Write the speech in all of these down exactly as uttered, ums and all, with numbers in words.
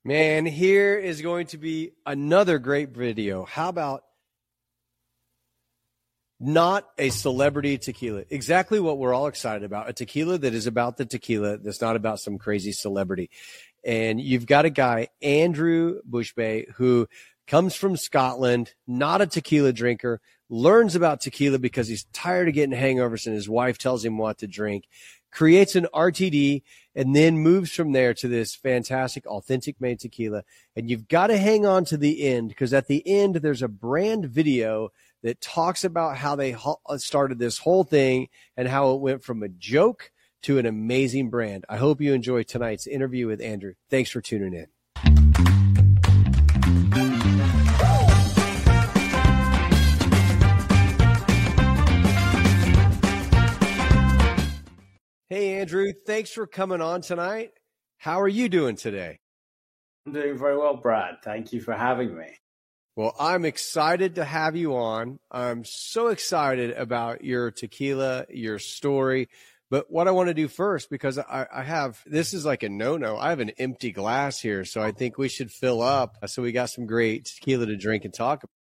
Man, here is going to be another great video. How about not a celebrity tequila? Exactly what we're all excited about. A tequila that is about the tequila, that's not about some crazy celebrity. And you've got a guy, Andrew Bushby, who comes from Scotland, not a tequila drinker, learns about tequila because he's tired of getting hangovers and his wife tells him what to drink, creates an R T D, and then moves from there to this fantastic, authentic made tequila. And you've got to hang on to the end, because at the end, there's a brand video that talks about how they started this whole thing and how it went from a joke to an amazing brand. I hope you enjoy tonight's interview with Andrew. Thanks for tuning in. Hey, Andrew, thanks for coming on tonight. How are you doing today? I'm doing very well, Brad. Thank you for having me. Well, I'm excited to have you on. I'm so excited about your tequila, your story. But what I want to do first, because I, I have, this is like a no-no. I have an empty glass here, so I think we should fill up so we got some great tequila to drink and talk about.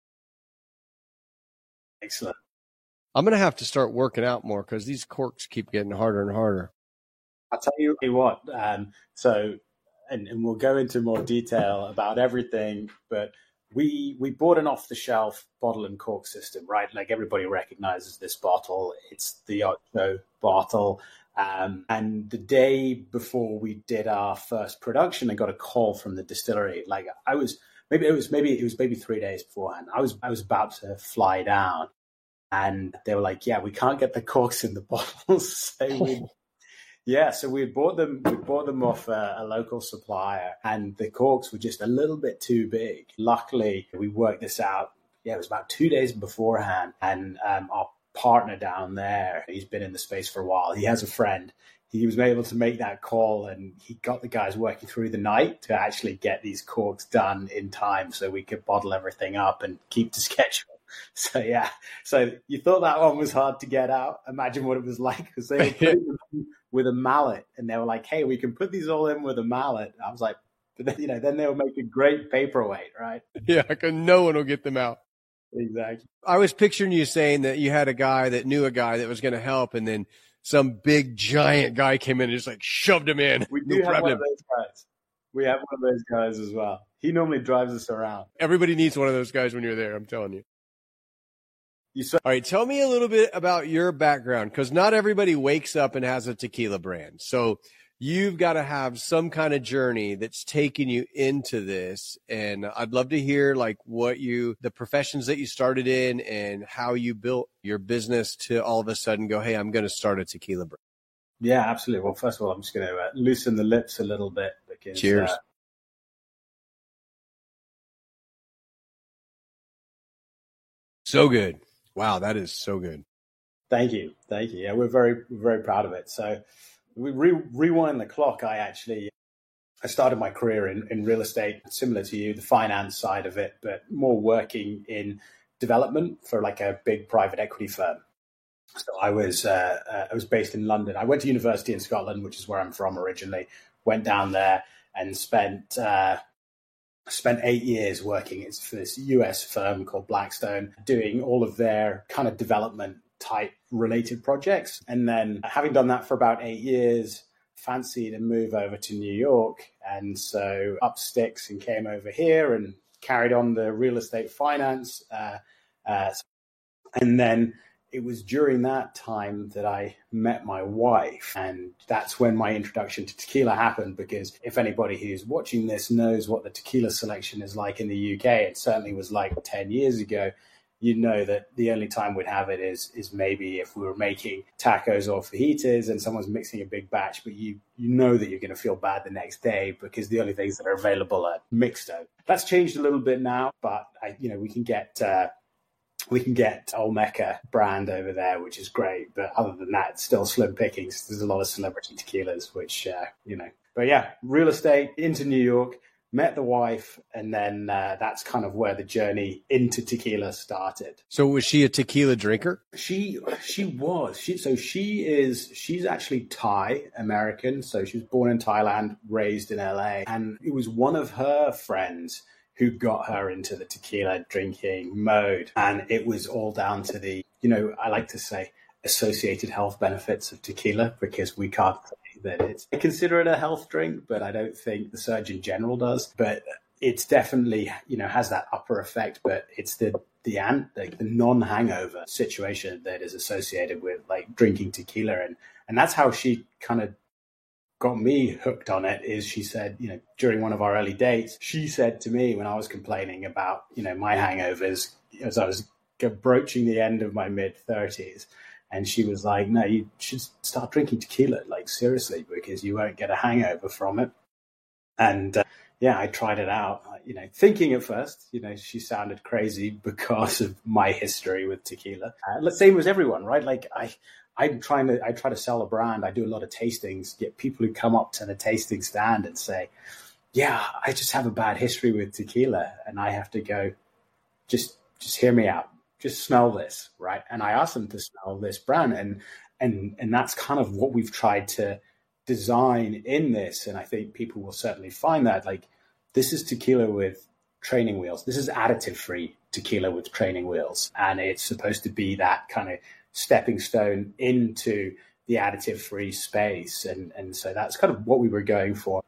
Excellent. I'm going to have to start working out more because these corks keep getting harder and harder. I'll tell you what, um, so, and, and we'll go into more detail about everything, but we we bought an off-the-shelf bottle and cork system, right? Like everybody recognizes this bottle. It's the Ocho bottle. Um, and the day before we did our first production, I got a call from the distillery. Like I was, maybe it was, maybe it was maybe three days beforehand. I was, I was about to fly down. And they were like, yeah, we can't get the corks in the bottles. So we, yeah, so we bought them, we bought them off a, a local supplier, and the corks were just a little bit too big. Luckily, we worked this out. Yeah, it was about two days beforehand. And um, our partner down there, he's been in the space for a while. He has a friend. He was able to make that call, and he got the guys working through the night to actually get these corks done in time so we could bottle everything up and keep to schedule. So, yeah, so you thought that one was hard to get out. Imagine what it was like, because they were putting them in with a mallet, and they were like, hey, we can put these all in with a mallet. I was like, but then, you know, then they'll make a great paperweight, right? Yeah, because no one will get them out. Exactly. I was picturing you saying that you had a guy that knew a guy that was going to help, and then some big giant guy came in and just like shoved him in. We do have one of those guys. We have one of those guys as well. He normally drives us around. Everybody needs one of those guys when you're there, I'm telling you. You saw- All right, tell me a little bit about your background, because not everybody wakes up and has a tequila brand. So you've got to have some kind of journey that's taken you into this. And I'd love to hear like what you, the professions that you started in and how you built your business to all of a sudden go, hey, I'm going to start a tequila brand. Yeah, absolutely. Well, first of all, I'm just going to uh, loosen the lips a little bit because. Cheers. Uh, so good. Wow, that is so good. Thank you. Thank you. Yeah, we're very, very proud of it. So we re- rewind the clock. I actually, I started my career in, in real estate, similar to you, the finance side of it, but more working in development for like a big private equity firm. So I was, uh, uh, I was based in London. I went to university in Scotland, which is where I'm from originally, went down there and spent, uh, spent eight years working for this U S firm called Blackstone, doing all of their kind of development type related projects. And then having done that for about eight years, fancied a move over to New York. And so up sticks and came over here and carried on the real estate finance. Uh, uh, and then it was during that time that I met my wife, and that's when my introduction to tequila happened, because if anybody who's watching this knows what the tequila selection is like in the U K, it certainly was like ten years ago, you know that the only time we'd have it is is maybe if we were making tacos or fajitas and someone's mixing a big batch, but you you know that you're going to feel bad the next day because the only things that are available are mixed out. That's changed a little bit now, but I, you know, we can get... Uh, We can get Olmeca brand over there, which is great. But other than that, it's still slim pickings. There's a lot of celebrity tequilas, which, uh, you know. But yeah, real estate into New York, met the wife, and then uh, that's kind of where the journey into tequila started. So was she a tequila drinker? She she was. She so she is she's actually Thai American. So she was born in Thailand, raised in L A, and it was one of her friends who got her into the tequila drinking mode. And it was all down to the, you know, I like to say associated health benefits of tequila, because we can't that it's, I consider it a health drink, but I don't think the Surgeon General does. But it's definitely, you know, has that upper effect, but it's the the, the, the non-hangover situation that is associated with like drinking tequila. And, and that's how she kind of got me hooked on it. Is she said, you know, during one of our early dates, she said to me when I was complaining about, you know, my hangovers as I was broaching the end of my mid thirties. And she was like, no, you should start drinking tequila, like seriously, because you won't get a hangover from it. And uh, yeah, I tried it out, you know, thinking at first, you know, she sounded crazy because of my history with tequila. Uh, the same as everyone, right? Like I, I'm trying to, I try to sell a brand. I do a lot of tastings, get people who come up to the tasting stand and say, yeah, I just have a bad history with tequila. And I have to go, just, just hear me out. Just smell this, right? And I asked them to smell this brand, and and and that's kind of what we've tried to design in this. And I think people will certainly find that, like, this is tequila with training wheels. This is additive-free tequila with training wheels, and it's supposed to be that kind of stepping stone into the additive-free space. And and so that's kind of what we were going for,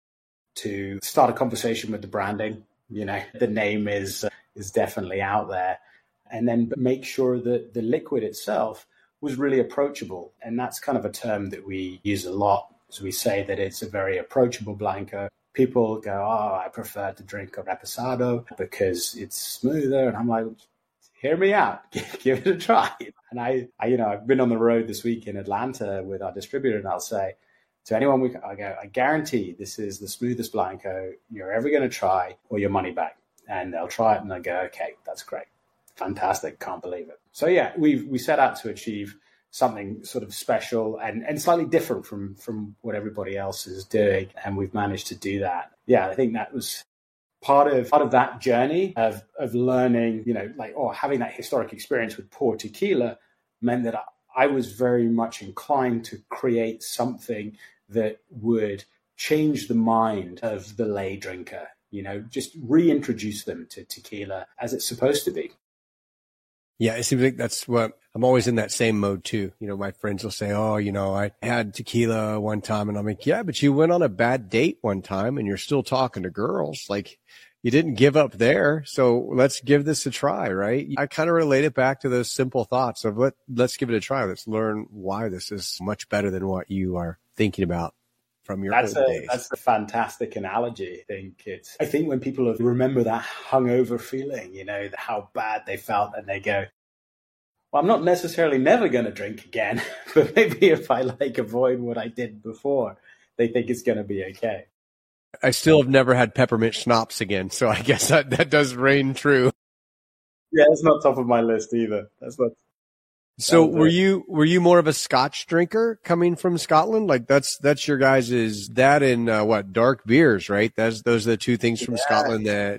to start a conversation with the branding. You know, the name is uh, is definitely out there. And then make sure that the liquid itself was really approachable. And that's kind of a term that we use a lot. So we say that it's a very approachable Blanco. People go, oh, I prefer to drink a Reposado because it's smoother. And I'm like, hear me out, give it a try. And I, I, you know, I've been on the road this week in Atlanta with our distributor, and I'll say to anyone, we, I go, I guarantee this is the smoothest Blanco you're ever going to try, or your money back. And they'll try it and they'll go, okay, that's great. Fantastic. Can't believe it. So yeah, we we set out to achieve something sort of special and, and slightly different from, from what everybody else is doing. And we've managed to do that. Yeah, I think that was part of part of that journey of of learning, you know, like, or having that historic experience with poor tequila meant that I, I was very much inclined to create something that would change the mind of the lay drinker, you know, just reintroduce them to tequila as it's supposed to be. Yeah, it seems like that's what I'm always in that same mode too. You know, my friends will say, oh, you know, I had tequila one time, and I'm like, yeah, but you went on a bad date one time and you're still talking to girls. Like, you didn't give up there. So let's give this a try, right? I kind of relate it back to those simple thoughts of let, let's give it a try. Let's learn why this is much better than what you are thinking about from your that's old a, days. That's a fantastic analogy. I think it's, I think when people remember that hungover feeling, you know, how bad they felt, and they go, well, I'm not necessarily never going to drink again, but maybe if I like avoid what I did before, they think it's going to be okay. I still have never had peppermint schnapps again, so I guess that, that does reign true. Yeah, it's not top of my list either. That's not. So were you were you more of a Scotch drinker coming from Scotland? Like that's that's your guys' is that in uh, what dark beers, right? That's those are the two things from yeah. Scotland that.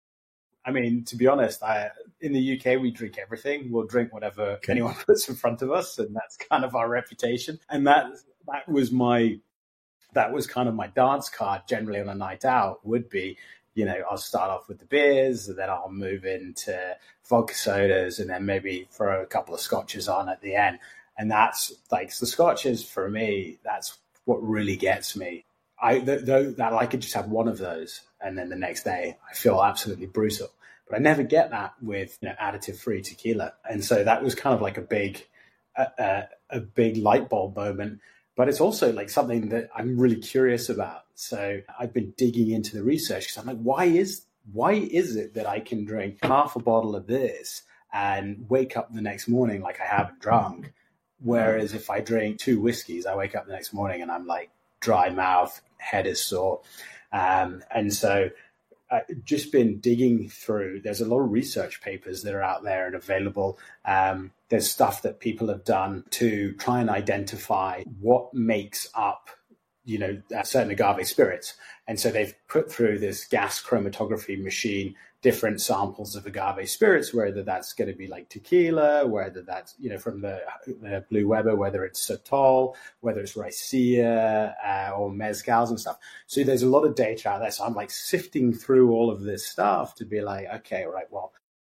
I mean, to be honest, I in the U K we drink everything. We'll drink whatever okay. anyone puts in front of us, and that's kind of our reputation. And that that was my that was kind of my dance card generally on a night out would be. You know, I'll start off with the beers, and then I'll move into vodka sodas, and then maybe throw a couple of scotches on at the end. And that's like the scotches for me. That's what really gets me. I th- th- that I could just have one of those, and then the next day I feel absolutely brutal. But I never get that with you know, additive-free tequila, and so that was kind of like a big, uh, uh, a big light bulb moment. But it's also like something that I'm really curious about. So I've been digging into the research because I'm like, why is why is it that I can drink half a bottle of this and wake up the next morning like I haven't drunk? Whereas if I drink two whiskeys, I wake up the next morning and I'm like dry mouth, head is sore. Um, and so I've just been digging through. There's a lot of research papers that are out there and available. Um, there's stuff that people have done to try and identify what makes up you know, certain agave spirits. And so they've put through this gas chromatography machine different samples of agave spirits, whether that's going to be like tequila, whether that's, you know, from the, the Blue Weber, whether it's Sotol, whether it's Raicilla uh, or mezcals and stuff. So there's a lot of data out there. So I'm like sifting through all of this stuff to be like, okay, right, well,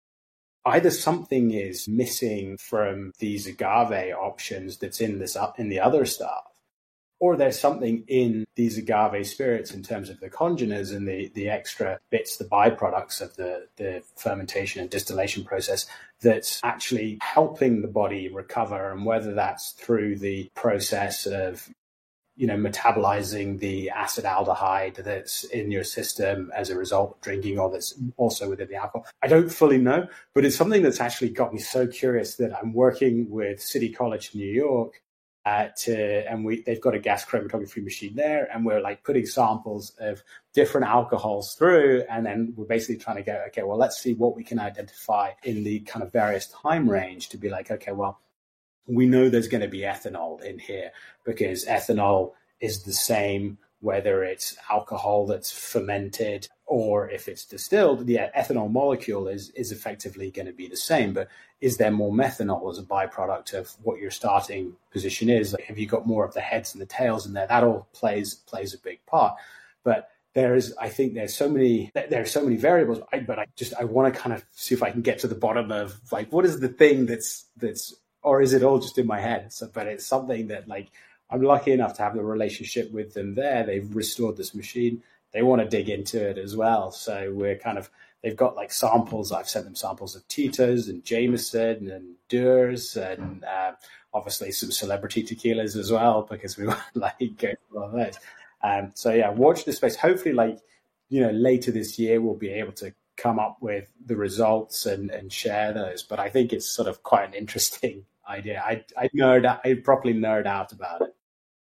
either something is missing from these agave options that's in this in the other stuff, or there's something in these agave spirits in terms of the congeners and the, the extra bits, the byproducts of the, the fermentation and distillation process that's actually helping the body recover. And whether that's through the process of, you know, metabolizing the acetaldehyde that's in your system as a result of drinking, or that's also within the alcohol, I don't fully know, but it's something that's actually got me so curious that I'm working with City College New York Uh, to, and we they've got a gas chromatography machine there, and we're like putting samples of different alcohols through, and then we're basically trying to go, okay, well, let's see what we can identify in the kind of various time range to be like, okay, well, we know there's going to be ethanol in here because ethanol is the same whether it's alcohol that's fermented or if it's distilled. The ethanol molecule is is effectively going to be the same, but is there more methanol as a byproduct of what your starting position is? Like, have you got more of the heads and the tails in there? That all plays plays a big part. But there is, I think there's so many, there are so many variables, I, but I just, I want to kind of see if I can get to the bottom of like, what is the thing that's, that's, or is it all just in my head? So, but it's something that like, I'm lucky enough to have the relationship with them there. They've restored this machine. They want to dig into it as well. So we're kind of, they've got like samples. I've sent them samples of Tito's and Jameson and Deers and uh, obviously some celebrity tequilas as well, because we want to like go for all those. Um, so yeah, watch this space. Hopefully, like, you know, later this year, we'll be able to come up with the results and, and share those. But I think it's sort of quite an interesting idea. I I nerd I properly nerd out about it.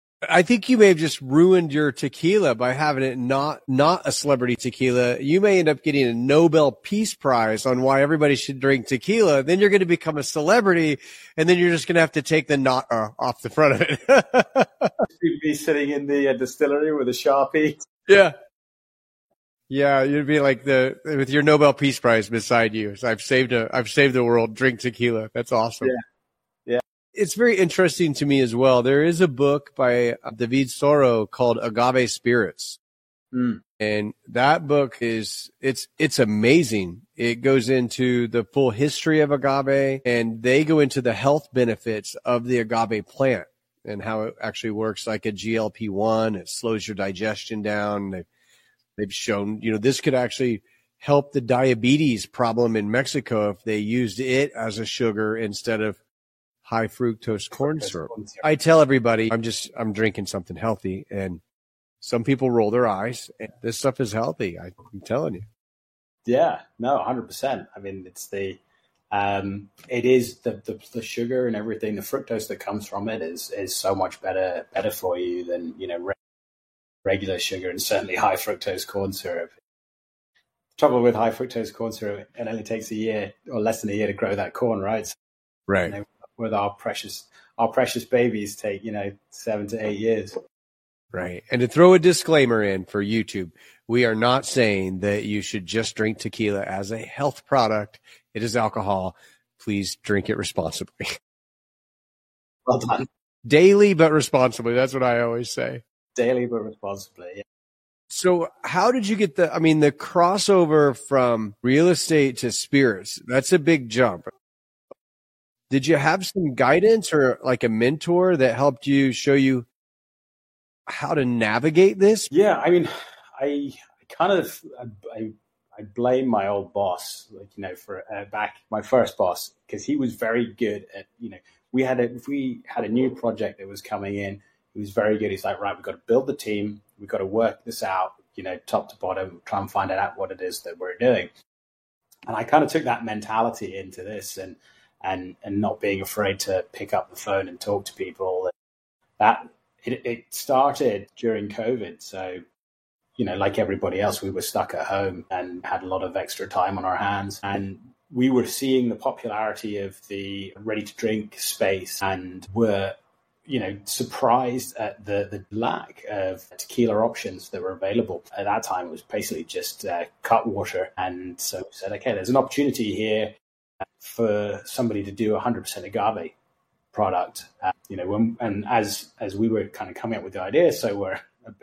I think you may have just ruined your tequila by having it not not a celebrity tequila. You may end up getting a Nobel Peace Prize on why everybody should drink tequila. Then you're going to become a celebrity, and then you're just going to have to take the not uh, off the front of it. You'd be sitting in the uh, distillery with a Sharpie. Yeah. Yeah, you'd be like the with your Nobel Peace Prize beside you. So I've saved a I've saved the world. Drink tequila. That's awesome. Yeah. It's very interesting to me as well. There is a book by David Soro called Agave Spirits. Mm. And that book is, it's, it's amazing. It goes into the full history of agave, and they go into the health benefits of the agave plant and how it actually works like a G L P one. It slows your digestion down. They've, they've shown, you know, this could actually help the diabetes problem in Mexico if they used it as a sugar instead of high fructose corn syrup. I tell everybody I'm just, I'm drinking something healthy, and some people roll their eyes. And this stuff is healthy. I, I'm telling you. Yeah, no, one hundred percent. I mean, it's the, um, it is the, the, the sugar and everything, the fructose that comes from it is, is so much better, better for you than, you know, re- regular sugar, and certainly high fructose corn syrup. Trouble with high fructose corn syrup, it only takes a year or less than a year to grow that corn, right? So, right. You know, with our precious, our precious babies take, you know, seven to eight years. Right. And to throw a disclaimer in for YouTube, we are not saying that you should just drink tequila as a health product. It is alcohol. Please drink it responsibly. Well done. Daily, but responsibly. That's what I always say. Daily, but responsibly. Yeah. So how did you get the, I mean, the crossover from real estate to spirits? That's a big jump. Did you have some guidance or like a mentor that helped you show you how to navigate this? Yeah, I mean, I, I kind of I, I blame my old boss, like, you know, for uh, back my first boss, because he was very good at, you know, we had a if we had a new project that was coming in, he was very good. He's like, right, we've got to build the team, we've got to work this out, you know, top to bottom, try and find out what it is that we're doing. And I kind of took that mentality into this, and. and and not being afraid to pick up the phone and talk to people. That it, it started during COVID. So, you know, like everybody else, we were stuck at home and had a lot of extra time on our hands. And we were seeing the popularity of the ready to drink space, and were you know, surprised at the, the lack of tequila options that were available. At that time, it was basically just uh, Cutwater. And so we said, okay, there's an opportunity here for somebody to do one hundred percent agave product. Uh, you know, when, and as as we were kind of coming up with the idea, so were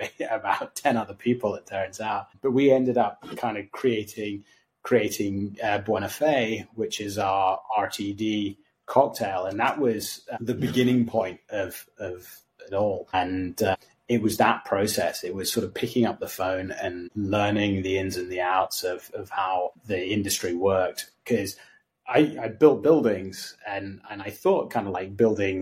about ten other people, it turns out. But we ended up kind of creating creating uh, Buena Fe, which is our R T D cocktail, and that was the beginning point of of it all. And uh, it was that process. It was sort of picking up the phone and learning the ins and the outs of of how the industry worked. Because I, I built buildings, and and I thought kind of like building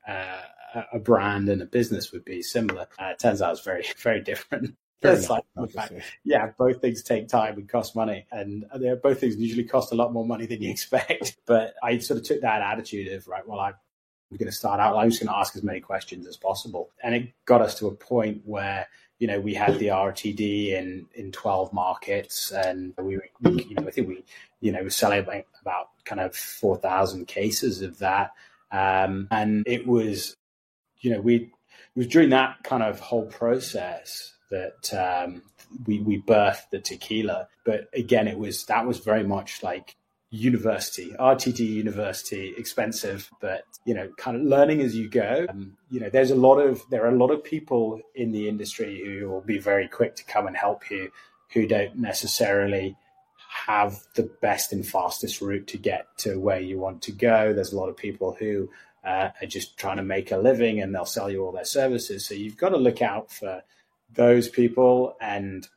uh, a brand and a business would be similar. Uh, it turns out it's very very different. It's like, in fact, yeah, both things take time and cost money, and they're both things usually cost a lot more money than you expect. But I sort of took that attitude of, right, well, I'm going to start out, I'm just going to ask as many questions as possible. And it got us to a point where, you know, we had the R T D in, in twelve markets, and we, we, you know, I think we, you know, were selling about kind of four thousand cases of that. Um, and it was, you know, we, it was during that kind of whole process that um, we we birthed the tequila. But again, it was that was very much like university, R T D university, expensive, but you know, kind of learning as you go. Um, you know, there's a lot of there are a lot of people in the industry who will be very quick to come and help you, who don't necessarily have the best and fastest route to get to where you want to go. There's a lot of people who uh, are just trying to make a living, and they'll sell you all their services. So you've got to look out for those people. And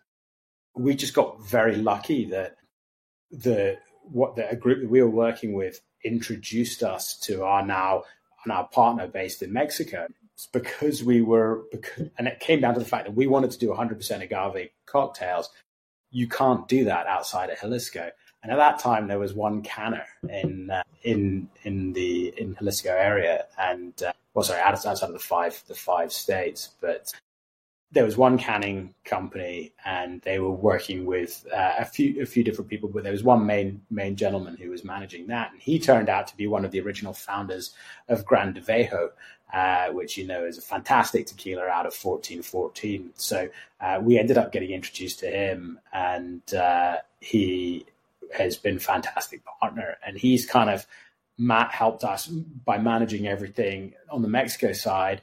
we just got very lucky that the what the a group that we were working with introduced us to our now our partner based in Mexico. It's because we were because, and it came down to the fact that we wanted to do one hundred percent agave cocktails. You can't do that outside of Jalisco. And at that time, there was one canner in uh, in in the in Jalisco area, and uh, well, sorry, outside of the five the five states, but there was one canning company, and they were working with uh, a few a few different people, but there was one main main gentleman who was managing that, and he turned out to be one of the original founders of Grande Vejo, uh, which you know is a fantastic tequila out of fourteen fourteen. So uh, we ended up getting introduced to him, and uh, he has been a fantastic partner, and he's kind of Matt helped us by managing everything on the Mexico side.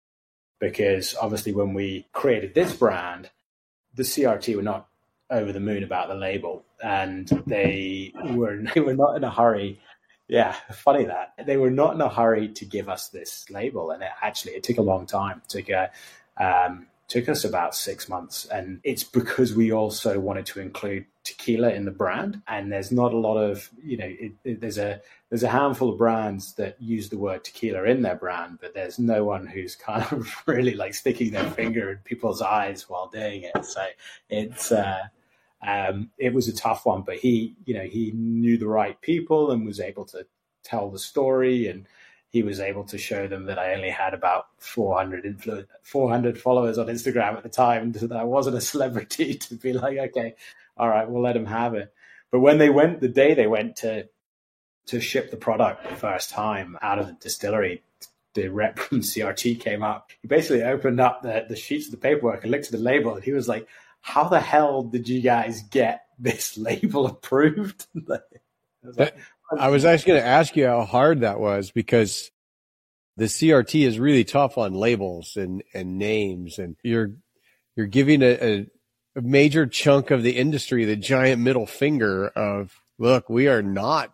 Because obviously when we created this brand, the C R T were not over the moon about the label, and they were they were not in a hurry. Yeah, funny that. They were not in a hurry to give us this label, and it actually it took a long time. It took, a, um, took us about six months, and it's because we also wanted to include tequila in the brand, and there's not a lot of, you know, it, it, there's a there's a handful of brands that use the word tequila in their brand, but there's no one who's kind of really like sticking their finger in people's eyes while doing it. So it's uh, um, it was a tough one, but he, you know, he knew the right people and was able to tell the story, and he was able to show them that I only had about four hundred influ- four hundred followers on Instagram at the time, and that I wasn't a celebrity to be like, okay, all right, we'll let him have it. But when they went, the day they went to to ship the product the first time out of the distillery, the rep from C R T came up. He basically opened up the, the sheets of the paperwork and looked at the label, and he was like, how the hell did you guys get this label approved? I was like, I was actually going to ask you how hard that was, because the C R T is really tough on labels and, and names, and you're you're giving a, a, a major chunk of the industry the giant middle finger of, look, we are not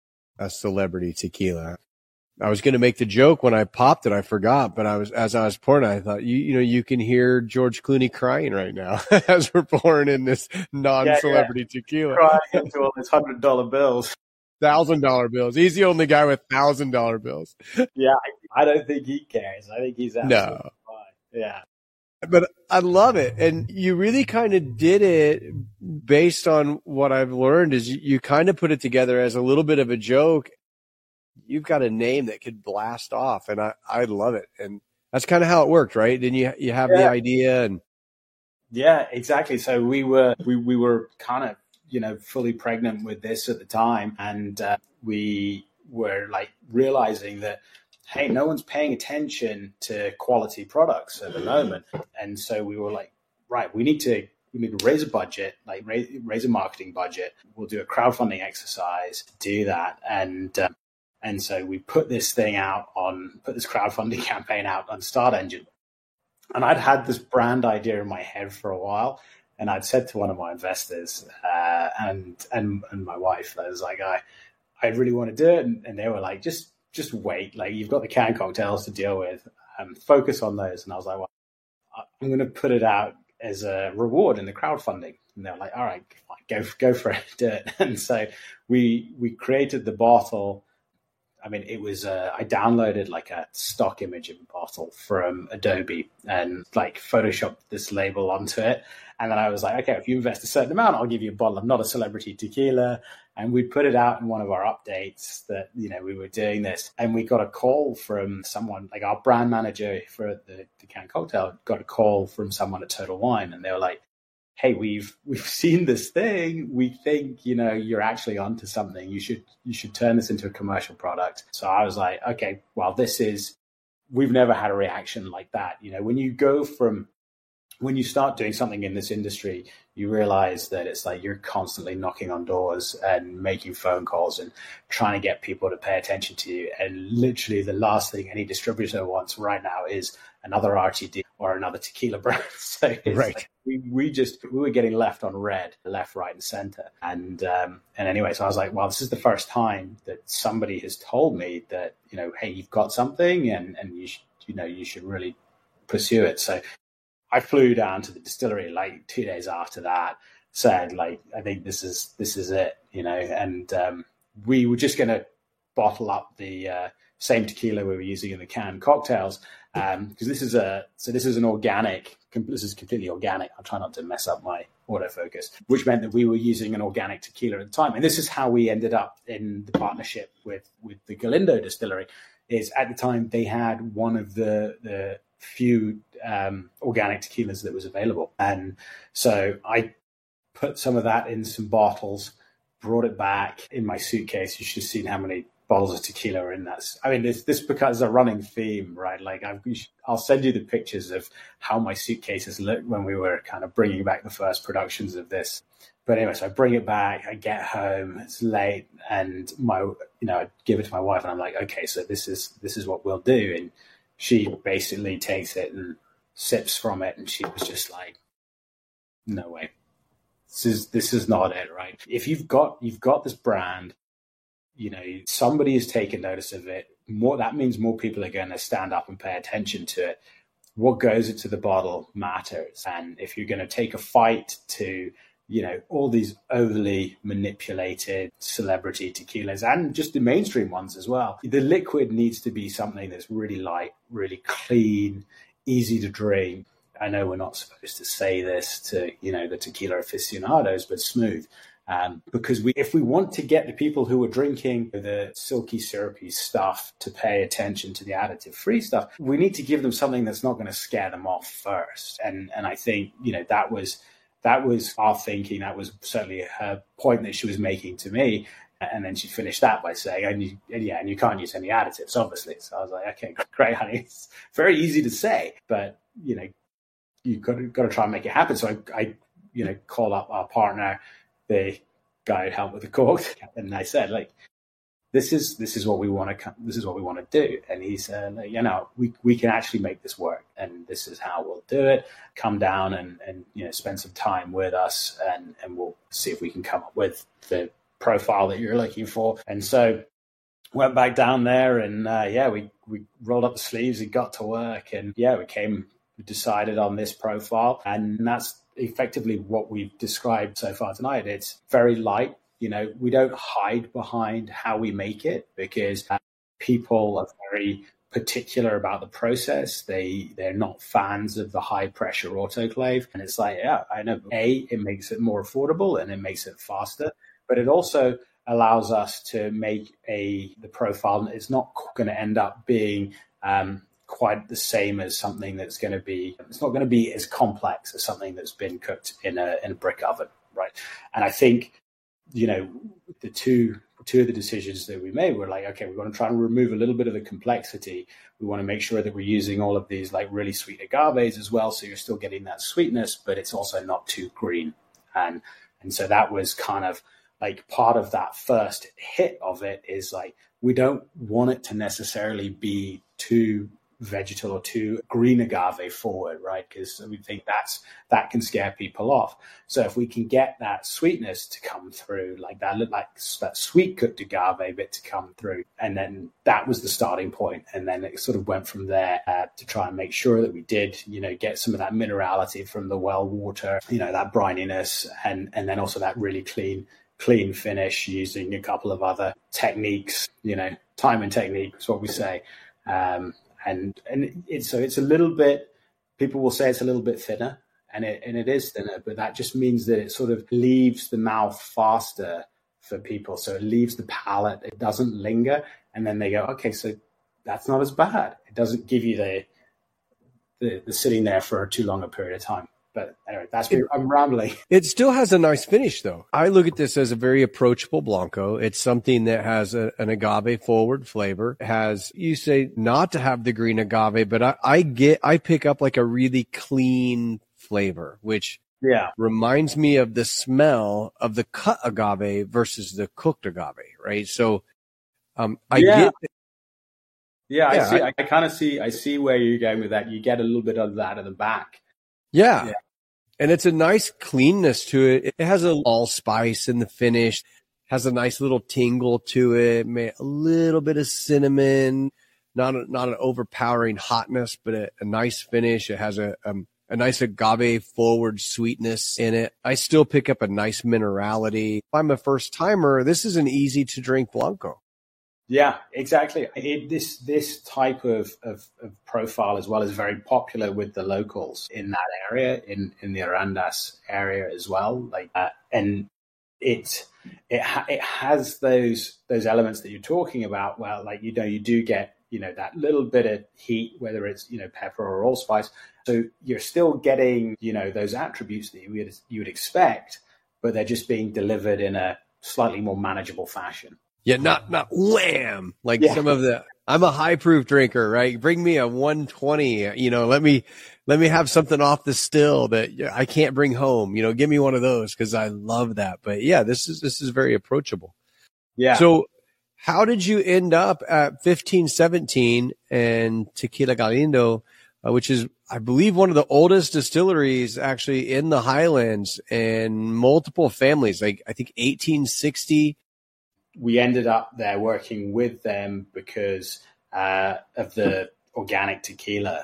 a celebrity tequila. I was going to make the joke when I popped it, I forgot, but I was, as I was pouring, I thought, you, you know, you can hear George Clooney crying right now as we're pouring in this non-celebrity yeah, yeah. tequila. Crying into all these hundred dollar bills. Thousand dollar bills. He's the only guy with thousand dollar bills. Yeah. I don't think he cares. I think he's absolutely no. fine. Yeah. But I love it. And you really kind of did it based on what I've learned is you, you kind of put it together as a little bit of a joke. You've got a name that could blast off, and I, I love it. And that's kind of how it worked, right? Then you, you have yeah. the idea and. Yeah, exactly. So we were, we, we were kind of, you know, fully pregnant with this at the time. And uh, we were like realizing that, hey, no one's paying attention to quality products at the moment. And so we were like, right, we need to we need to raise a budget, like raise, raise a marketing budget. We'll do a crowdfunding exercise to do that. And um, and so we put this thing out on, put this crowdfunding campaign out on Start Engine. And I'd had this brand idea in my head for a while. And I'd said to one of my investors uh, and, and and my wife, I was like, I I really want to do it. And, and they were like, just just wait. Like, you've got the canned cocktails to deal with. Um, focus on those. And I was like, well, I'm going to put it out as a reward in the crowdfunding. And they're like, all right, fine, go, go for it, do it. And so we we created the bottle. I mean, it was, uh, I downloaded like a stock image of a bottle from Adobe and like Photoshopped this label onto it. And then I was like, okay, if you invest a certain amount, I'll give you a bottle of Not a Celebrity tequila. And we put it out in one of our updates that, you know, we were doing this. And we got a call from someone, like our brand manager for the, the canned cocktail got a call from someone at Total Wine. And they were like, hey, we've we've seen this thing. We think, you know, you're actually onto something. You should you should turn this into a commercial product. So I was like, okay, well, this is, we've never had a reaction like that. You know, when you go from, when you start doing something in this industry, you realize that it's like you're constantly knocking on doors and making phone calls and trying to get people to pay attention to you. And literally the last thing any distributor wants right now is another R T D or another tequila brand. So it's Right. like we, we just, we were getting left on red, left, right, and center. And, um, and anyway, so I was like, well, this is the first time that somebody has told me that, you know, hey, you've got something and, and you should, you know, you should really pursue it. So I flew down to the distillery like two days after that, said like, I think this is, this is it, you know, and, um, we were just going to bottle up the, uh, same tequila we were using in the canned cocktails. Um, because this is a, so this is an organic, this is completely organic. I'll try not to mess up my autofocus, which meant that we were using an organic tequila at the time. And this is how we ended up in the partnership with, with the Galindo distillery. Is at the time they had one of the, the few um, organic tequilas that was available. And so I put some of that in some bottles, brought it back in my suitcase. You should have seen how many bottles of tequila are in that. I mean, this, this becomes a running theme, right? Like I've, I'll send you the pictures of how my suitcases looked when we were kind of bringing back the first productions of this. But anyway, so I bring it back, I get home, it's late, and my, you know, I give it to my wife, and I'm like, okay, so this is this is what we'll do. And she basically takes it and sips from it, and she was just like, no way, this is this is not it, right? If you've got you've got this brand, you know, somebody has taken notice of it. More that means more people are going to stand up and pay attention to it. What goes into the bottle matters, and if you're going to take a fight to, you know, all these overly manipulated celebrity tequilas and just the mainstream ones as well, the liquid needs to be something that's really light, really clean, easy to drink. I know we're not supposed to say this to, you know, the tequila aficionados, but smooth. Um, because we, if we want to get the people who are drinking the silky, syrupy stuff to pay attention to the additive-free stuff, we need to give them something that's not going to scare them off first. And and I think, you know, that was that was our thinking. That was certainly her point that she was making to me. And then she finished that by saying, and, you, and yeah, and you can't use any additives, obviously. So I was like, okay, great, honey. It's very easy to say, but, you know, you've got to, got to try and make it happen. So I, I you know, called up our partner, the guy who helped with the cork, and I said, like, this is this is what we want to this is what we want to do. And he said, like, you know, we we can actually make this work, and this is how we'll do it. Come down and and you know, spend some time with us, and and we'll see if we can come up with the profile that you're looking for. And so went back down there, and uh, yeah, we we rolled up the sleeves and got to work, and yeah, we came we decided on this profile, and that's effectively what we've described so far tonight. It's very light. You know, we don't hide behind how we make it, because uh, people are very particular about the process. They, they're not fans of the high pressure autoclave. And it's like, yeah, I know, A, it makes it more affordable and it makes it faster, but it also allows us to make a, the profile is not going to end up being, um, quite the same as something that's going to be, it's not going to be as complex as something that's been cooked in a in a brick oven, right? And I think, you know, the two two of the decisions that we made were like, okay, we're going to try and remove a little bit of the complexity. We want to make sure that we're using all of these like really sweet agaves as well. So you're still getting that sweetness, but it's also not too green. And, and so that was kind of like part of that first hit of it is like, we don't want it to necessarily be too vegetal or too green agave forward, right? Because we think that's that can scare people off. So if we can get that sweetness to come through, like that, like that sweet cooked agave bit to come through, and then that was the starting point, and then it sort of went from there uh, to try and make sure that we did, you know, get some of that minerality from the well water, you know, that brininess, and and then also that really clean. clean finish using a couple of other techniques, you know, time and technique is what we say. Um, and and it's so it's a little bit, people will say it's a little bit thinner, and it and it is thinner, but that just means that it sort of leaves the mouth faster for people. So it leaves the palate, it doesn't linger, and then they go, okay, so that's not as bad. It doesn't give you the the, the sitting there for too long a period of time. But anyway, that's me. I'm rambling. It still has a nice finish, though. I look at this as a very approachable Blanco. It's something that has a, an agave forward flavor. It has, you say not to have the green agave, but I, I get, I pick up like a really clean flavor, which yeah reminds me of the smell of the cut agave versus the cooked agave, right? So, um, I yeah. get. Yeah, yeah, I see. I, I, I kind of see. I see where you're going with that. You get a little bit of that at the back. Yeah. yeah. And it's a nice cleanness to it. It has a allspice in the finish, has a nice little tingle to it, a little bit of cinnamon, not a, not an overpowering hotness, but a, a nice finish. It has a, um, a nice agave forward sweetness in it. I still pick up a nice minerality. If I'm a first timer, this is an easy to drink Blanco. Yeah, exactly. It, this this type of, of, of profile as well is very popular with the locals in that area, in, in the Arandas area as well. Like, uh, and it it ha- it has those those elements that you're talking about. Well, like you know, you do get you know that little bit of heat, whether it's you know pepper or allspice. So you're still getting you know those attributes that you would you would expect, but they're just being delivered in a slightly more manageable fashion. Yeah, not not wham like yeah. some of the. I'm a high proof drinker, right? Bring me a one twenty. You know, let me let me have something off the still that I can't bring home. You know, give me one of those because I love that. But yeah, this is this is very approachable. Yeah. So, how did you end up at fifteen seventeen and Tequila Galindo, uh, which is I believe one of the oldest distilleries actually in the Highlands and multiple families, like I think eighteen sixty. We ended up there working with them because uh, of the organic tequila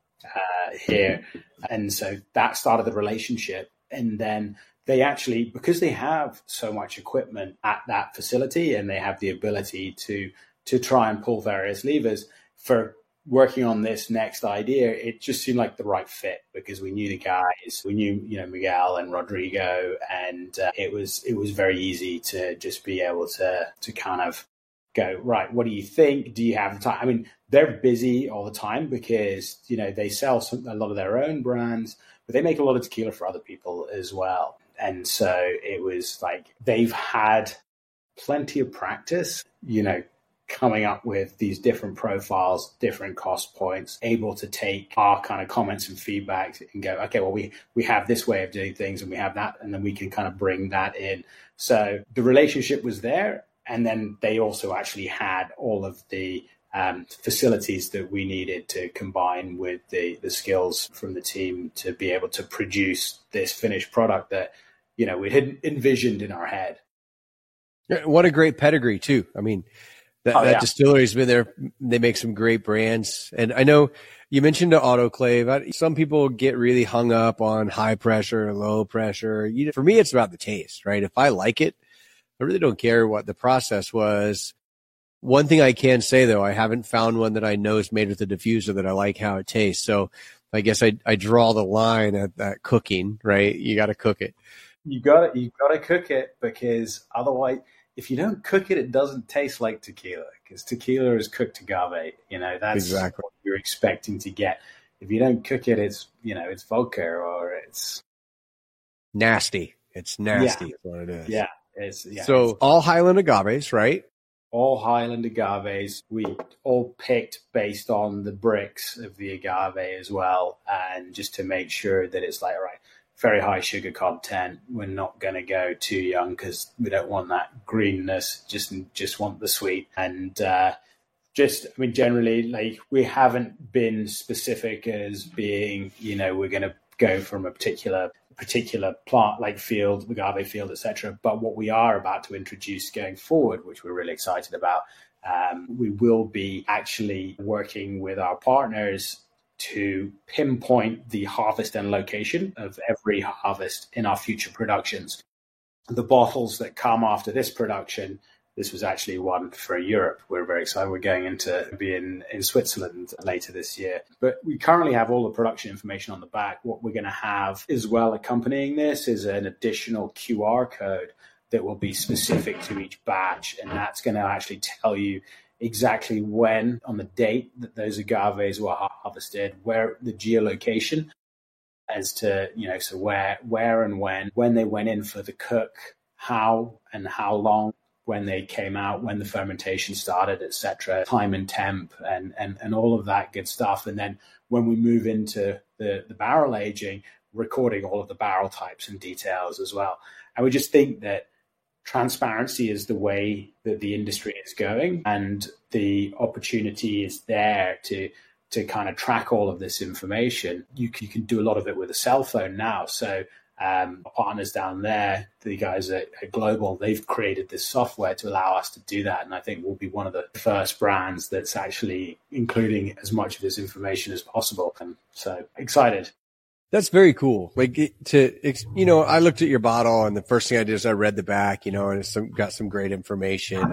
uh, here. And so that started the relationship. And then they actually, because they have so much equipment at that facility and they have the ability to to try and pull various levers for working on this next idea, it just seemed like the right fit because we knew the guys, we knew, you know, Miguel and Rodrigo, and uh, it was it was very easy to just be able to to kind of go, right, what do you think? Do you have the time? I mean, they're busy all the time because, you know, they sell some, a lot of their own brands, but they make a lot of tequila for other people as well. And so it was like they've had plenty of practice, you know, coming up with these different profiles, different cost points, able to take our kind of comments and feedback and go, okay, well, we, we have this way of doing things and we have that, and then we can kind of bring that in. So the relationship was there. And then they also actually had all of the um, facilities that we needed to combine with the, the skills from the team to be able to produce this finished product that, you know, we had envisioned in our head. What a great pedigree too. I mean, That, oh, that yeah. distillery's been there. They make some great brands. And I know you mentioned the autoclave. Some people get really hung up on high pressure, low pressure. You, for me, it's about the taste, right? If I like it, I really don't care what the process was. One thing I can say, though, I haven't found one that I know is made with a diffuser that I like how it tastes. So I guess I, I draw the line at that cooking, right? You got to cook it. You got to, you got to cook it because otherwise, if you don't cook it, it doesn't taste like tequila because tequila is cooked agave. You know, that's exactly what you're expecting to get. If you don't cook it, it's, you know, it's vodka or it's nasty. It's nasty. Yeah. Is what it is. Yeah, It's, yeah, so it's, all Highland agaves, right? all Highland agaves. We all picked based on the brix of the agave as well. And just to make sure that it's like, all right, very high sugar content. We're not going to go too young because we don't want that greenness, just, just want the sweet. And, uh, just, I mean, generally, like, we haven't been specific as being, you know, we're going to go from a particular particular plant, like field, agave field, et cetera. But what we are about to introduce going forward, which we're really excited about, um, we will be actually working with our partners to pinpoint the harvest and location of every harvest in our future productions. The bottles that come after this production, this was actually one for Europe. We're very excited. We're going into being in Switzerland later this year. But we currently have all the production information on the back. What we're going to have as well accompanying this is an additional Q R code that will be specific to each batch. And that's going to actually tell you exactly when, on the date that those agaves were harvested, where the geolocation as to, you know, so where, where and when, when they went in for the cook, how and how long, when they came out, when the fermentation started, et cetera, time and temp and, and, and all of that good stuff. And then when we move into the, the barrel aging, recording all of the barrel types and details as well. And we just think that transparency is the way that the industry is going, and the opportunity is there to to kind of track all of this information. You can, you can do a lot of it with a cell phone now. So Um, our partners down there, the guys at, at Global, they've created this software to allow us to do that. And I think we'll be one of the first brands that's actually including as much of this information as possible. And so excited. That's very cool. Like to, you know, I looked at your bottle and the first thing I did is I read the back, you know, and it's some, got some great information.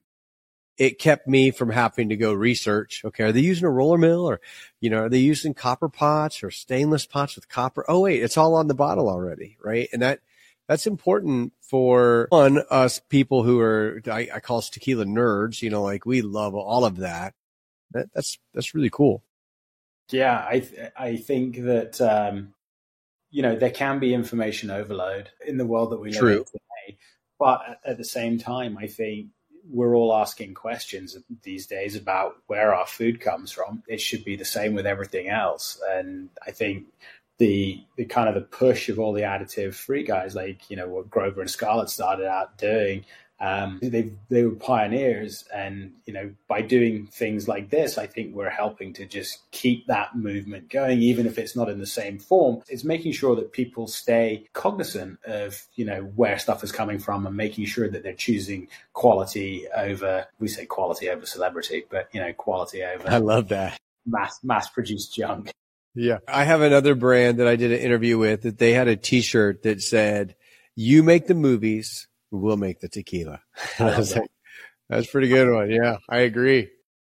It kept me from having to go research. Okay, are they using a roller mill, or, you know, are they using copper pots or stainless pots with copper? Oh, wait, it's all on the bottle already, right? And that that's important for one, us people who are, I, I call us tequila nerds. You know, like we love all of that. That that's that's really cool. Yeah, I th- I think that um, you know, there can be information overload in the world that we live True. in today, but at, at the same time, I think we're all asking questions these days about where our food comes from. It should be the same with everything else. And I think the the kind of the push of all the additive free guys, like, you know, what Grover and Scarlett started out doing, um, they they were pioneers. And, you know, by doing things like this, I think we're helping to just keep that movement going, even if it's not in the same form. It's making sure that people stay cognizant of, you know, where stuff is coming from, and making sure that they're choosing quality over, we say quality over celebrity, but, you know, quality over I love that. mass mass produced junk. Yeah. I have another brand that I did an interview with that they had a t-shirt that said, "You make the movies, we'll make the tequila." And I was like, that's a pretty good one. Yeah, I agree.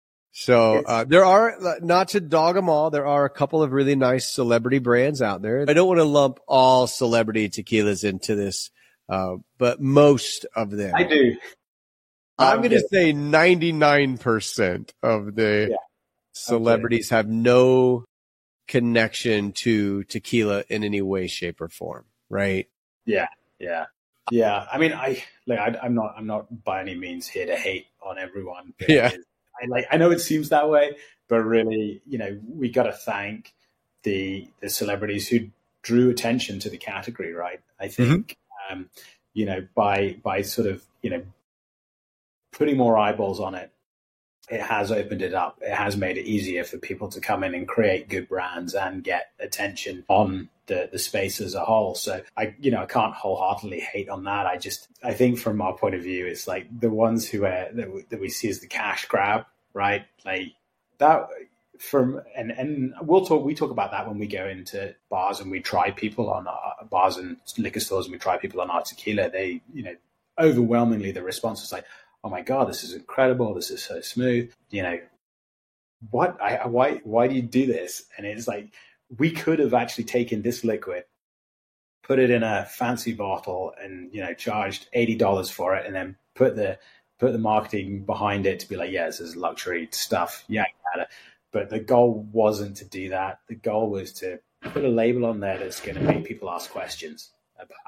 So uh, there are, not to dog them all, there are a couple of really nice celebrity brands out there. I don't want to lump all celebrity tequilas into this, uh, but most of them. I do. I'm going to say ninety-nine percent of the yeah, celebrities have no connection to tequila in any way, shape, or form, right? Yeah, yeah. Yeah, I mean, I like. I, I'm not. I'm not by any means here to hate on everyone. Yeah, I like. I know it seems that way, but really, you know, we got to thank the the celebrities who drew attention to the category, right? I think, mm-hmm. um, you know, by by sort of, you know, putting more eyeballs on it, it has opened it up. It has made it easier for people to come in and create good brands and get attention on the, the space as a whole. So I, you know, I can't wholeheartedly hate on that. I just, I think from our point of view, it's like the ones who are, that we, that we see as the cash grab, right? Like that from, and, and we'll talk, we talk about that when we go into bars and we try people on our bars and liquor stores and we try people on our tequila. They, you know, overwhelmingly the response is like, "Oh my God, this is incredible. This is so smooth." You know, what, I, why, why do you do this? And it's like, we could have actually taken this liquid, put it in a fancy bottle and, you know, charged eighty dollars for it, and then put the, put the marketing behind it to be like, yeah, this is luxury stuff. Yeah. But the goal wasn't to do that. The goal was to put a label on there that's going to make people ask questions about,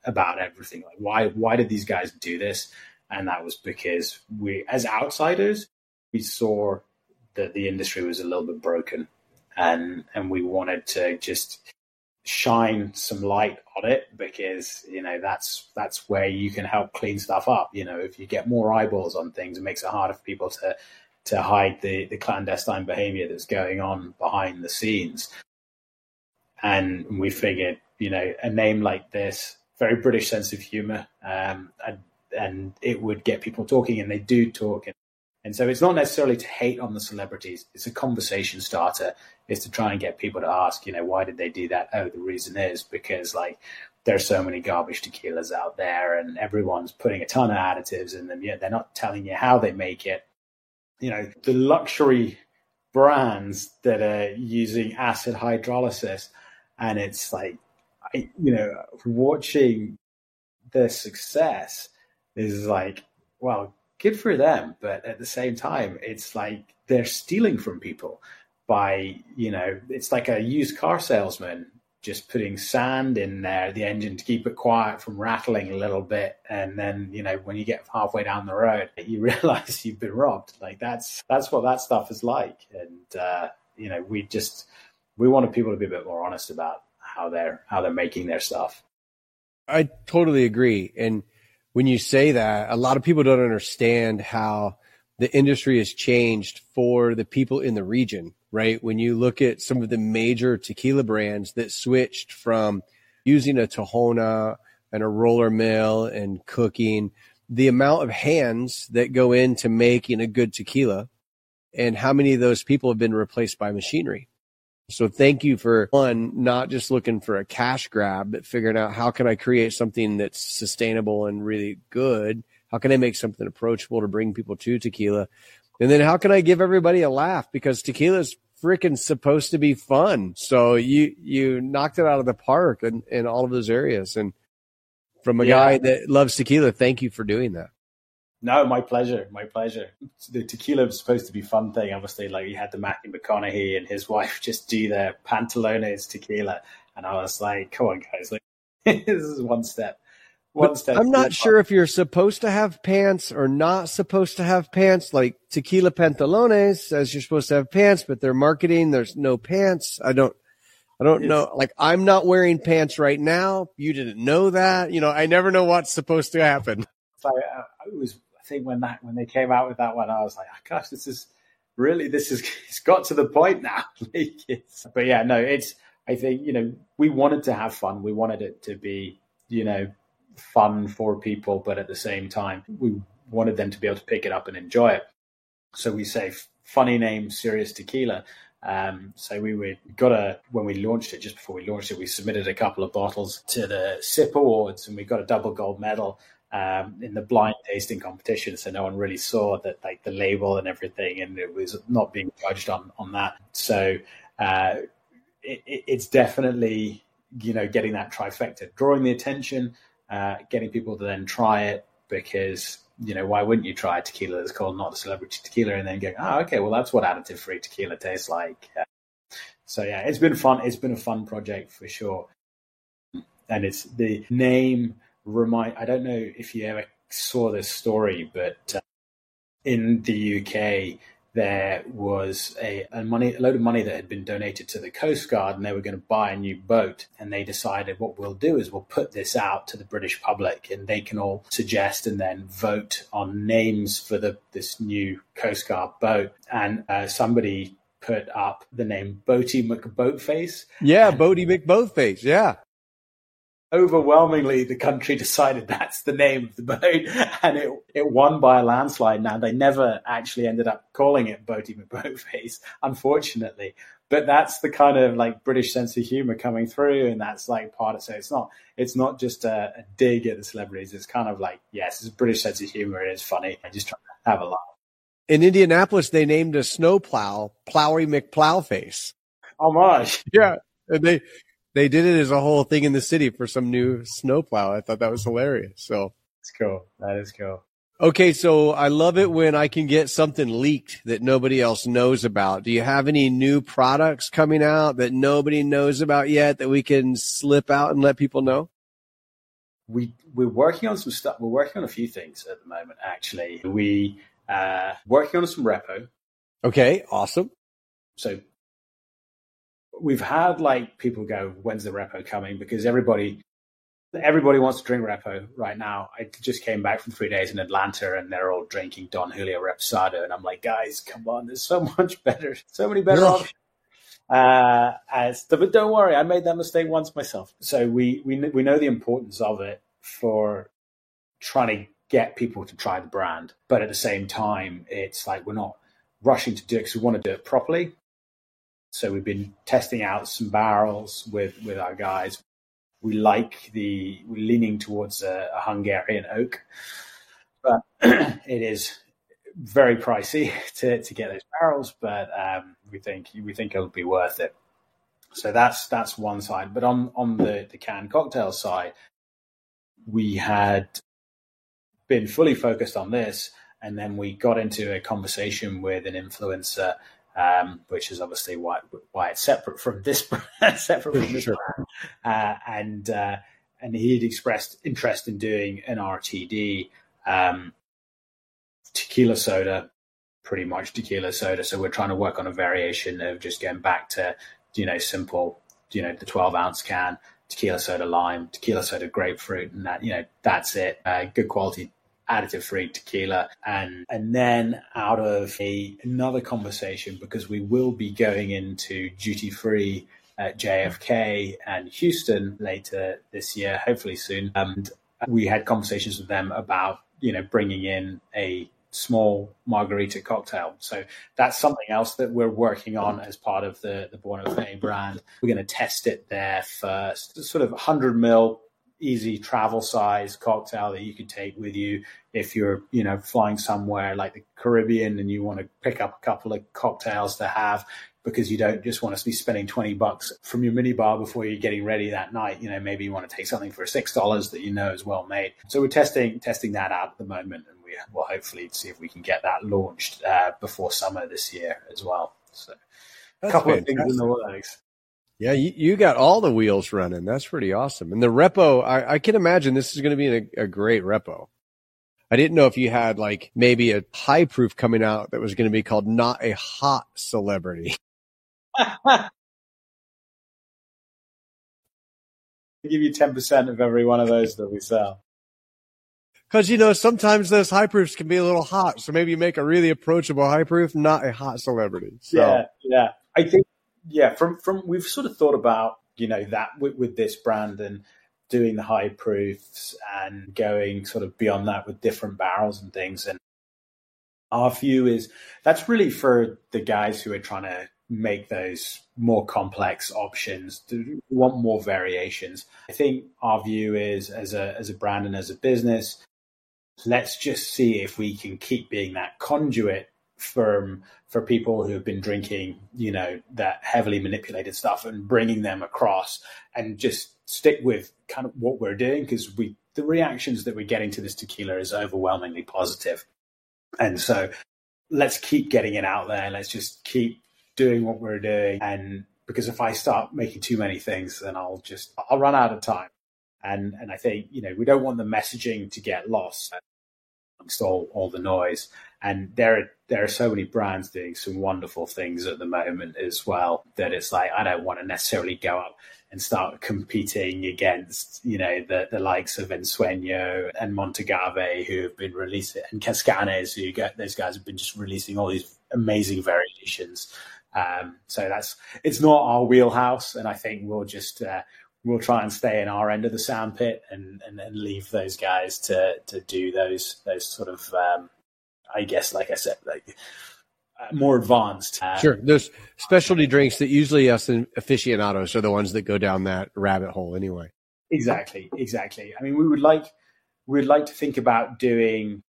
about everything. Like, why why did these guys do this? And that was because we, as outsiders, we saw that the industry was a little bit broken, and and we wanted to just shine some light on it, because, you know, that's that's where you can help clean stuff up. You know, if you get more eyeballs on things, it makes it harder for people to to hide the, the clandestine behavior that's going on behind the scenes. And we figured, you know, a name like this, very British sense of humor, um, and, and it would get people talking, and they do talk. And, and so it's not necessarily to hate on the celebrities. It's a conversation starter. It's to try and get people to ask, you know, why did they do that? Oh, the reason is because, like, there's so many garbage tequilas out there, and everyone's putting a ton of additives in them, yet they're not telling you how they make it. You know, the luxury brands that are using acid hydrolysis, and it's like, I, you know, watching their success is like, well, good for them. But at the same time, it's like they're stealing from people by, you know, it's like a used car salesman just putting sand in there, the engine, to keep it quiet from rattling a little bit. And then, you know, when you get halfway down the road, you realize you've been robbed. Like, that's, that's what that stuff is like. And, uh, you know, we just, we wanted people to be a bit more honest about how they're, how they're making their stuff. I totally agree. And when you say that, a lot of people don't understand how the industry has changed for the people in the region, right? When you look at some of the major tequila brands that switched from using a Tahona and a roller mill and cooking, the amount of hands that go into making a good tequila, and how many of those people have been replaced by machinery. So thank you for, one, not just looking for a cash grab, but figuring out, how can I create something that's sustainable and really good? How can I make something approachable to bring people to tequila? And then how can I give everybody a laugh? Because tequila is freaking supposed to be fun. So you, you knocked it out of the park in, in all of those areas. And from a yeah. guy that loves tequila, thank you for doing that. No, my pleasure. My pleasure. The tequila was supposed to be a fun thing. Obviously, like, you had the Matthew McConaughey and his wife just do their pantalones tequila. And I was like, come on, guys. Like, this is one step. One step. I'm not sure if you're supposed to have pants or not supposed to have pants. Like, tequila pantalones says you're supposed to have pants, but they're marketing there's no pants. I don't, I don't it's, know. Like, I'm not wearing pants right now. You didn't know that. You know, I never know what's supposed to happen. So uh, it was, I think when that, when they came out with that one, I was like, oh, gosh, this is really, this is, it's got to the point now. Like, it's, but yeah, no, it's, I think, you know, we wanted to have fun. We wanted it to be, you know, fun for people, but at the same time, we wanted them to be able to pick it up and enjoy it. So we say funny name, Serious Tequila. Um, so we were, got a, when we launched it, just before we launched it, we submitted a couple of bottles to the S I P Awards, and we got a double gold medal um, in the blind tasting competition. So no one really saw that, like, the label and everything, and it was not being judged on, on that. So uh, it, it's definitely, you know, getting that trifecta, drawing the attention, Uh, getting people to then try it, because, you know, why wouldn't you try a tequila that's called Not a Celebrity Tequila, and then go, oh, okay, well, that's what additive-free tequila tastes like. Uh, so, yeah, it's been fun. It's been a fun project for sure. And it's the name remind. I don't know if you ever saw this story, but uh, in the U K, there was a, a money, a load of money that had been donated to the Coast Guard, and they were going to buy a new boat. And they decided, what we'll do is we'll put this out to the British public, and they can all suggest and then vote on names for the this new Coast Guard boat. And uh, somebody put up the name Boaty McBoatface. Yeah, Boaty McBoatface. Yeah. Overwhelmingly, the country decided that's the name of the boat, and it, it won by a landslide. Now, they never actually ended up calling it Boaty McBoatface, unfortunately. But that's the kind of, like, British sense of humor coming through, and that's, like, part of it. So it's not it's not just a, a dig at the celebrities. It's kind of like, yes, it's a British sense of humor, and it's funny. I just try to have a laugh. In Indianapolis, they named a snowplow Plowy McPlowface. Oh my! Yeah, and they. They did it as a whole thing in the city for some new snowplow. I thought that was hilarious. So it's cool. That is cool. Okay. So I love it when I can get something leaked that nobody else knows about. Do you have any new products coming out that nobody knows about yet that we can slip out and let people know? we we're working on some stuff. We're working on a few things at the moment. Actually, we uh, working on some repo. Okay, awesome. So we've had like people go, "When's the repo coming?" Because everybody everybody wants to drink repo right now. I just came back from three days in Atlanta, and they're all drinking Don Julio Reposado, and I'm like, guys, come on, there's so much better, so many better options. Uh, as the, but don't worry, I made that mistake once myself. So we, we, we know the importance of it for trying to get people to try the brand. But at the same time, it's like, we're not rushing to do it because we want to do it properly. So we've been testing out some barrels with, with our guys. We like the, we're leaning towards a, a Hungarian oak, but it is very pricey to, to get those barrels, but um, we think we think it'll be worth it. So that's that's one side. But on on the, the canned cocktail side, we had been fully focused on this, and then we got into a conversation with an influencer, um, which is obviously why why it's separate from this brand, separate from this sure. brand. Uh, and uh, and he'd expressed interest in doing an R T D. Um, tequila soda, pretty much tequila soda. So we're trying to work on a variation of just going back to, you know, simple, you know, the twelve ounce can, tequila soda lime, tequila soda grapefruit, and that, you know, that's it. Uh, good quality additive free tequila. And and then out of a another conversation, because we will be going into duty free at J F K and Houston later this year, hopefully soon. And we had conversations with them about, you know, bringing in a small margarita cocktail. So that's something else that we're working on as part of the, the Buono Fe brand. We're going to test it there first. It's sort of one hundred mil, easy travel size cocktail that you could take with you if you're, you know, flying somewhere like the Caribbean and you want to pick up a couple of cocktails to have, because you don't just want to be spending twenty bucks from your minibar before you're getting ready that night. You know, maybe you want to take something for six dollars that you know is well made. So we're testing testing that out at the moment, and we will hopefully see if we can get that launched uh, before summer this year as well. So a couple fantastic. of things in the works. Yeah, you, you got all the wheels running. That's pretty awesome. And the repo, I, I can imagine this is going to be a, a great repo. I didn't know if you had like maybe a high proof coming out that was going to be called Not a Hot Celebrity. I'll give you ten percent of every one of those that we sell. Because, you know, sometimes those high proofs can be a little hot. So maybe you make a really approachable high proof, not a hot celebrity. So. Yeah, yeah. I think, yeah, from, from we've sort of thought about, you know, that with, with this brand and doing the high proofs and going sort of beyond that with different barrels and things. And our view is that's really for the guys who are trying to make those more complex options, to want more variations. I think our view is as a as a brand and as a business, let's just see if we can keep being that conduit for for people who have been drinking, you know, that heavily manipulated stuff and bringing them across, and just stick with kind of what we're doing, because we the reactions that we're getting to this tequila is overwhelmingly positive. And so let's keep getting it out there. Let's just keep doing what we're doing. And because if I start making too many things, then I'll just, I'll run out of time. And, and I think, you know, we don't want the messaging to get lost amongst all, all the noise. And there are, there are so many brands doing some wonderful things at the moment as well, that it's like, I don't want to necessarily go up and start competing against, you know, the, the likes of Ensueño and Montagave, who have been releasing, and Cascanes, who get, those guys have been just releasing all these amazing variations. Um, so that's, it's not our wheelhouse. And I think we'll just, uh, we'll try and stay in our end of the sandpit and, and, and leave those guys to, to do those, those sort of, um, I guess, like I said, like uh, more advanced. Uh, sure. There's specialty drinks that usually us aficionados are the ones that go down that rabbit hole anyway. Exactly. Exactly. I mean, we would like, we would like to think about doing,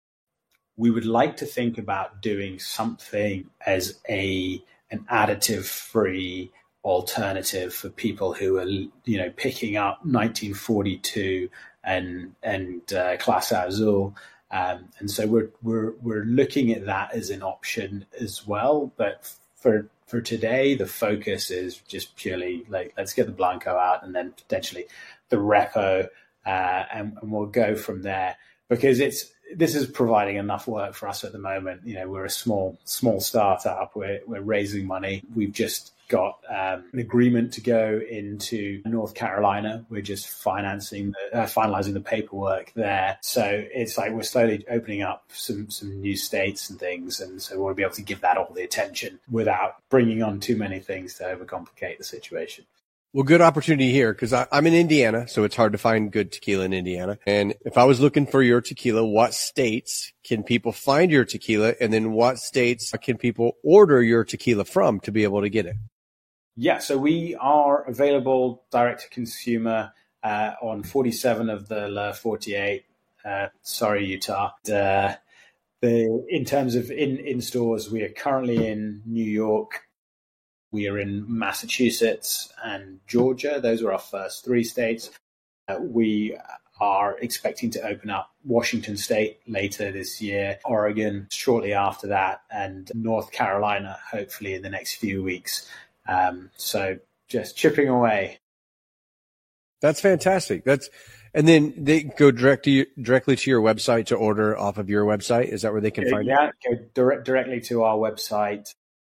we would like to think about doing something as a, an additive free alternative for people who are, you know, picking up nineteen forty-two and, and, uh, Clase Azul. Um, and so we're, we're, we're looking at that as an option as well. But for, for today, the focus is just purely like, let's get the Blanco out, and then potentially the Repo, uh, and, and we'll go from there, because it's this is providing enough work for us at the moment. You know, we're a small small startup. We're we're raising money. We've just got um, an agreement to go into North Carolina. We're just financing, the, uh, finalizing the paperwork there. So it's like we're slowly opening up some some new states and things, and so we'll be able to give that all the attention without bringing on too many things to overcomplicate the situation. Well, good opportunity here, because I'm in Indiana, so it's hard to find good tequila in Indiana. And if I was looking for your tequila, what states can people find your tequila? And then what states can people order your tequila from to be able to get it? Yeah, so we are available direct to consumer uh, on forty-seven of the L forty-eight. Uh, sorry, Utah. Uh, the in terms of in, in stores, we are currently in New York. We are in Massachusetts and Georgia. Those are our first three states. Uh, we are expecting to open up Washington State later this year, Oregon shortly after that, and North Carolina hopefully in the next few weeks. Um, so just chipping away. That's fantastic. That's, and then they go direct to you, directly to your website to order off of your website. Is that where they can find yeah, it? Yeah, go direct, directly to our website.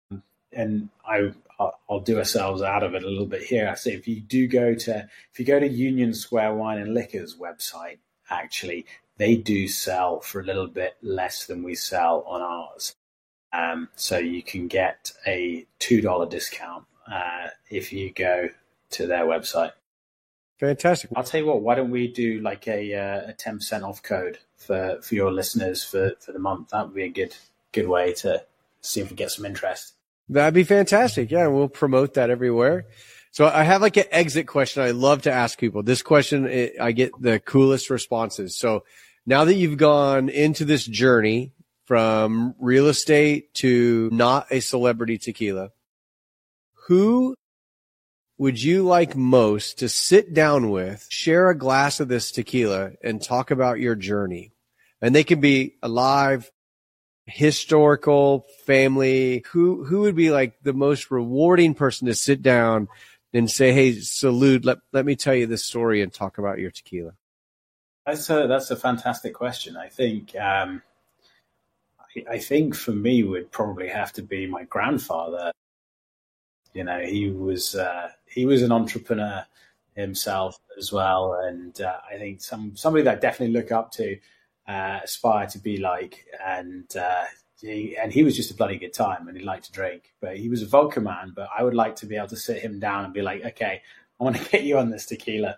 And I, I'll do ourselves out of it a little bit here. I say if you do go to, if you go to Union Square Wine and Liquor's website, actually, they do sell for a little bit less than we sell on ours. Um, so you can get a two dollars discount uh, if you go to their website. Fantastic. I'll tell you what, why don't we do like a, uh, a ten percent off code for, for your listeners for, for the month? That would be a good good way to see if we get some interest. That'd be fantastic. Yeah, we'll promote that everywhere. So I have like an exit question I love to ask people. This question, it, I get the coolest responses. So now that you've gone into this journey from real estate to not a celebrity tequila, who would you like most to sit down with, share a glass of this tequila, and talk about your journey? And they can be alive, historical, family. Who who would be like the most rewarding person to sit down and say, hey, Salud, let, let me tell you this story and talk about your tequila? That's a, that's a fantastic question. I think um, I, I think for me would probably have to be my grandfather. You know, he was uh, he was an entrepreneur himself as well, and uh, I think some somebody that I definitely look up to, uh, aspire to be like, and uh, he, and he was just a bloody good time, and he liked to drink, but he was a vodka man. But I would like to be able to sit him down and be like, okay, I want to get you on this tequila.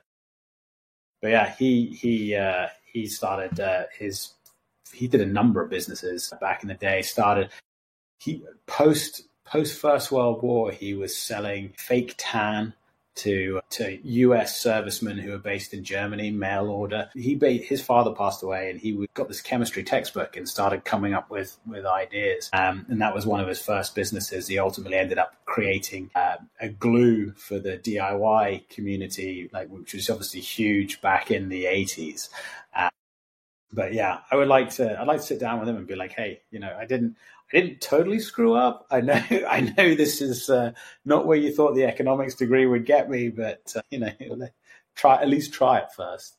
But yeah, he he uh, he started uh, his he did a number of businesses back in the day. Started he post. Post First World War, he was selling fake tan to to U S servicemen who were based in Germany, mail order. He his father passed away, and he got this chemistry textbook and started coming up with with ideas. Um, and that was one of his first businesses. He ultimately ended up creating uh, a glue for the D I Y community, like which was obviously huge back in the eighties. Uh, but yeah, I would like to. I'd like to sit down with him and be like, hey, you know, I didn't. I didn't totally screw up. I know, I know this is uh, not where you thought the economics degree would get me, but uh, you know, try at least try it first.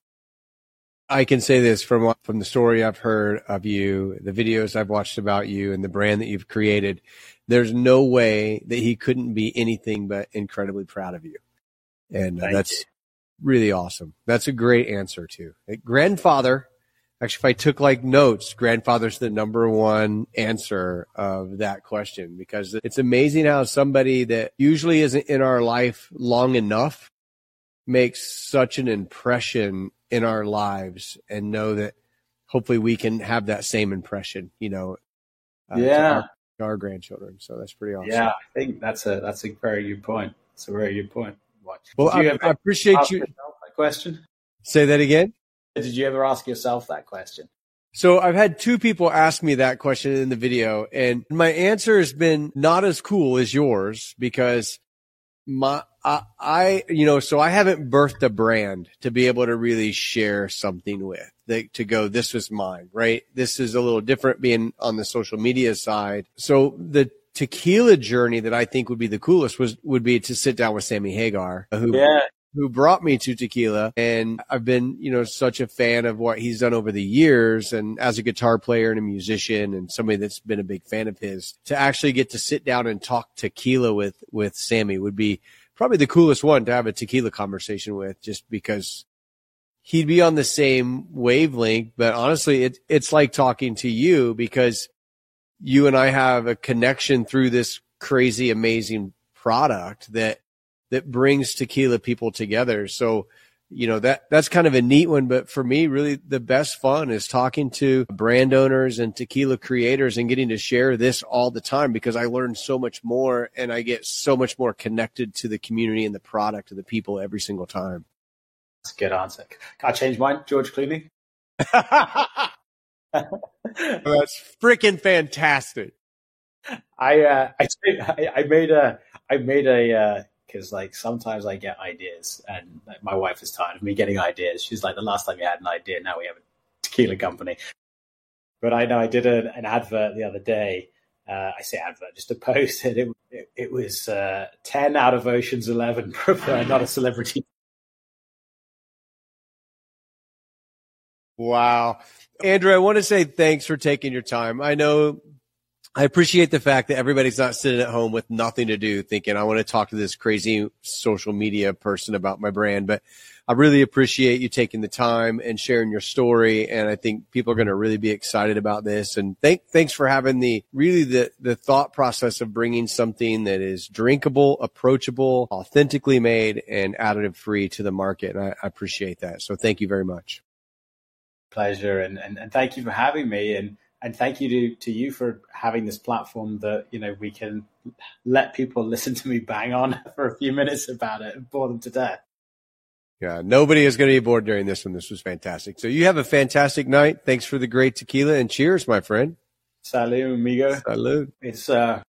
I can say this from from the story I've heard of you, the videos I've watched about you, and the brand that you've created. There's no way that he couldn't be anything but incredibly proud of you, and uh, that's you. Really awesome. That's a great answer too. Grandfather. Actually, if I took like notes, grandfather's the number one answer of that question, because it's amazing how somebody that usually isn't in our life long enough makes such an impression in our lives, and know that hopefully we can have that same impression, you know, uh, yeah, to our, to our grandchildren. So that's pretty awesome. Yeah, I think that's a, that's a very good point. It's a very good point. Well, I, I appreciate you. That question. Say that again. Did you ever ask yourself that question? So I've had two people ask me that question in the video, and my answer has been not as cool as yours, because my, I, I, you know, so I haven't birthed a brand to be able to really share something with, that, to go, this was mine, right? This is a little different being on the social media side. So the tequila journey that I think would be the coolest was, would be to sit down with Sammy Hagar, who, yeah. who brought me to tequila. And I've been, you know, such a fan of what he's done over the years. And as a guitar player and a musician and somebody that's been a big fan of his, to actually get to sit down and talk tequila with, with Sammy would be probably the coolest one to have a tequila conversation with, just because he'd be on the same wavelength. But honestly, it, it's like talking to you, because you and I have a connection through this crazy, amazing product that that brings tequila people together. So, you know, that that's kind of a neat one. But for me, really the best fun is talking to brand owners and tequila creators and getting to share this all the time, because I learn so much more and I get so much more connected to the community and the product and the people every single time. That's a good answer. Can I change mine? George Clooney? That's freaking fantastic. I, uh, I, I made a, I made a, uh, Because like sometimes I get ideas, and like, my wife is tired of me getting ideas. She's like, the last time you had an idea, now we have a tequila company. But I know I did a, an advert the other day. Uh, I say advert, just a post, and it it, it was uh, ten out of Ocean's Eleven. Prefer not a celebrity. Wow, Andrew, I want to say thanks for taking your time. I know. I appreciate the fact that everybody's not sitting at home with nothing to do thinking, I want to talk to this crazy social media person about my brand. But I really appreciate you taking the time and sharing your story. And I think people are going to really be excited about this. And thank, thanks for having the really the, the thought process of bringing something that is drinkable, approachable, authentically made, and additive free to the market. And I, I appreciate that. So thank you very much. Pleasure. And, and, and thank you for having me. And And thank you to, to you for having this platform that, you know, we can let people listen to me bang on for a few minutes about it and bore them to death. Yeah, nobody is going to be bored during this one. This was fantastic. So you have a fantastic night. Thanks for the great tequila, and cheers, my friend. Salud, amigo. Salud. It's uh